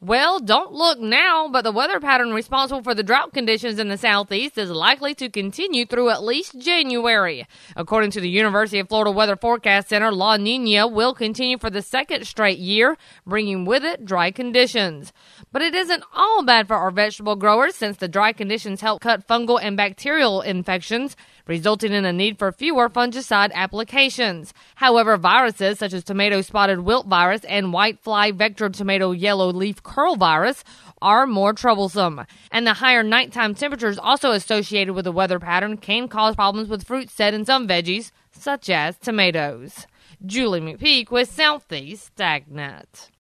Well, don't look now, but the weather pattern responsible for the drought conditions in the southeast is likely to continue through at least January. According to the University of Florida Weather Forecast Center, La Nina will continue for the second straight year, bringing with it dry conditions. But it isn't all bad for our vegetable growers, since the dry conditions help cut fungal and bacterial infections, resulting in a need for fewer fungicide applications. However, viruses such as tomato spotted wilt virus and whitefly vector tomato yellow leaf curl virus are more troublesome. And the higher nighttime temperatures also associated with the weather pattern can cause problems with fruit set in some veggies, such as tomatoes. Julie McPeak with Southeast AgNet.